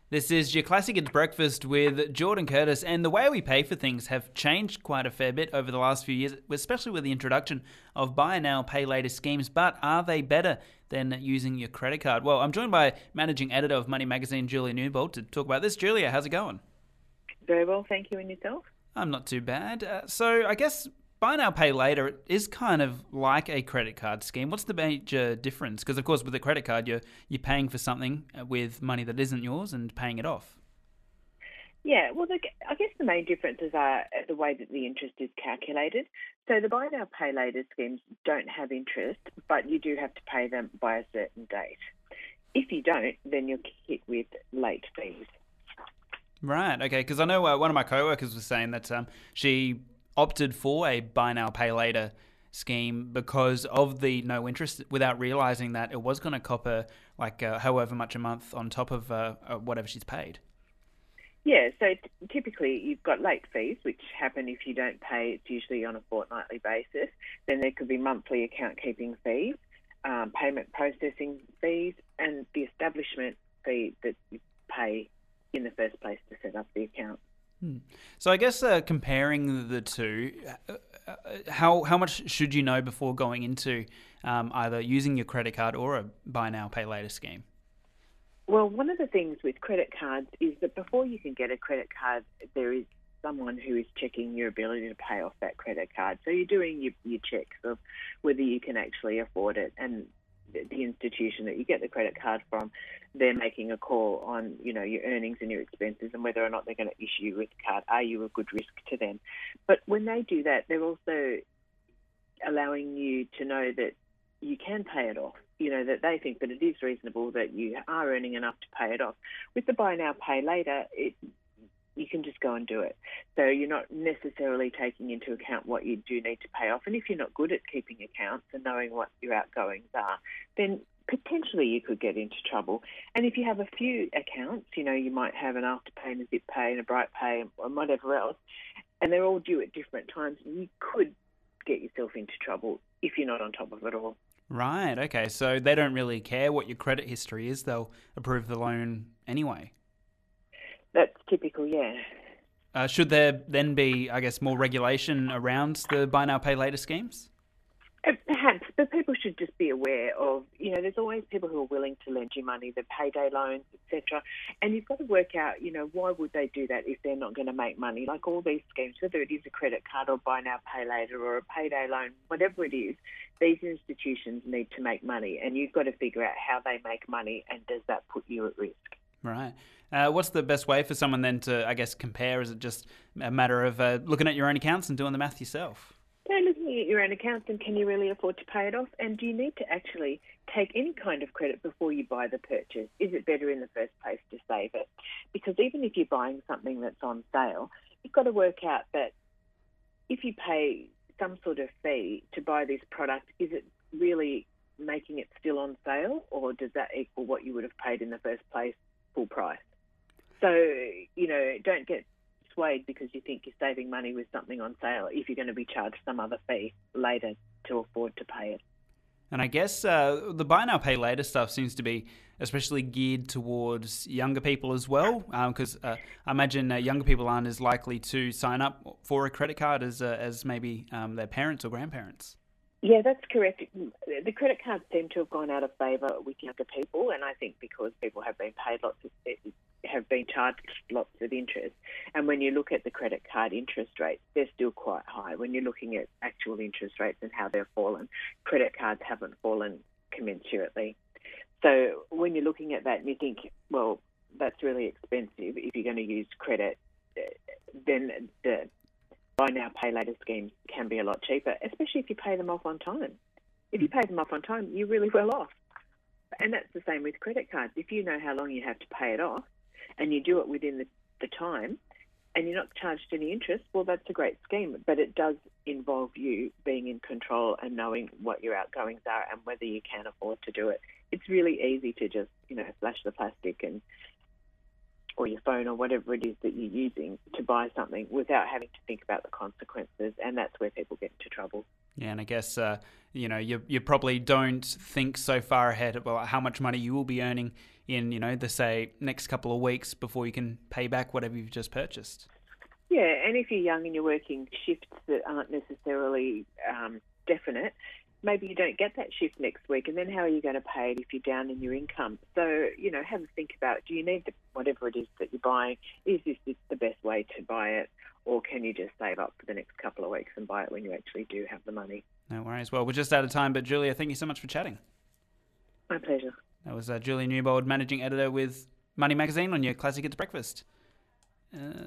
This is your Classic It's Breakfast with Jordan Curtis, and the way we pay for things have changed quite a fair bit over the last few years, especially with the introduction of buy now, pay later schemes. But are they better than using your credit card? Well, I'm joined by managing editor of Money Magazine, Julia Newbold, to talk about this. Julia, how's it going? Very well, thank you. And yourself? I'm not too bad. So I guess buy now, pay later is kind of like a credit card scheme. What's the major difference? Because, of course, with a credit card, you're paying for something with money that isn't yours and paying it off. Yeah, well, I guess the main differences are the way that the interest is calculated. So the buy now, pay later schemes don't have interest, but you do have to pay them by a certain date. If you don't, then you're hit with late fees. Right, okay, because I know one of my co-workers was saying that she opted for a buy now, pay later scheme because of the no interest, without realising that it was going to cop her however much a month on top of whatever she's paid. Yeah, so typically you've got late fees, which happen if you don't pay. It's usually on a fortnightly basis. Then there could be monthly account keeping fees, payment processing fees, and the establishment fee that you pay in the first place to set up the account. So I guess comparing the two, how much should you know before going into either using your credit card or a buy now, pay later scheme? Well, one of the things with credit cards is that before you can get a credit card, there is someone who is checking your ability to pay off that credit card. So you're doing your checks of whether you can actually afford it, and the institution that you get the credit card from, they're making a call on, your earnings and your expenses and whether or not they're going to issue you with the card. Are you a good risk to them? But when they do that, they're also allowing you to know that you can pay it off, that they think that it is reasonable that you are earning enough to pay it off. With the buy now, pay later, you can just go and do it. So you're not necessarily taking into account what you do need to pay off. And if you're not good at keeping accounts and knowing what your outgoings are, then potentially you could get into trouble. And if you have a few accounts, you might have an Afterpay and a ZipPay and a BrightPay and whatever else, and they're all due at different times, you could get yourself into trouble if you're not on top of it all. Right, okay. So they don't really care what your credit history is. They'll approve the loan anyway. That's typical, yeah. Should there then be, I guess, more regulation around the buy now, pay later schemes? Perhaps, but people should just be aware of, there's always people who are willing to lend you money, the payday loans, etc. And you've got to work out, why would they do that if they're not going to make money? Like all these schemes, whether it is a credit card or buy now, pay later or a payday loan, whatever it is, these institutions need to make money, and you've got to figure out how they make money and does that put you at risk. Right. What's the best way for someone then to, I guess, compare? Is it just a matter of looking at your own accounts and doing the math yourself? So looking at your own accounts, and can you really afford to pay it off? And do you need to actually take any kind of credit before you buy the purchase? Is it better in the first place to save it? Because even if you're buying something that's on sale, you've got to work out that if you pay some sort of fee to buy this product, is it really making it still on sale, or does that equal what you would have paid in the first place, full price? So, don't get swayed because you think you're saving money with something on sale if you're going to be charged some other fee later to afford to pay it. And I guess the buy now, pay later stuff seems to be especially geared towards younger people as well, because I imagine younger people aren't as likely to sign up for a credit card as maybe their parents or grandparents. Yeah, that's correct. The credit cards seem to have gone out of favour with younger people, and I think because people have been charged lots of interest. And when you look at the credit card interest rates, they're still quite high. When you're looking at actual interest rates and how they've fallen, credit cards haven't fallen commensurately. So when you're looking at that and you think, well, that's really expensive if you're going to use credit, then the buy now, pay later schemes can be a lot cheaper, especially if you pay them off on time. If you pay them off on time, you're really well off. And that's the same with credit cards. If you know how long you have to pay it off and you do it within the time and you're not charged any interest, well, that's a great scheme. But it does involve you being in control and knowing what your outgoings are and whether you can afford to do it. It's really easy to just, flash the plastic or your phone or whatever it is that you're using to buy something without having to think about the consequences, and that's where people get into trouble. Yeah, and I guess you probably don't think so far ahead about how much money you will be earning in the say next couple of weeks before you can pay back whatever you've just purchased. Yeah, and if you're young and you're working shifts that aren't necessarily definite, maybe you don't get that shift next week, and then how are you going to pay it if you're down in your income? So, have a think about, do you need whatever it is that you're buying? Is this the best way to buy it, or can you just save up for the next couple of weeks and buy it when you actually do have the money? No worries. Well, we're just out of time, but Julia, thank you so much for chatting. My pleasure. That was Julia Newbold, Managing Editor with Money Magazine on your Classic Hits Breakfast.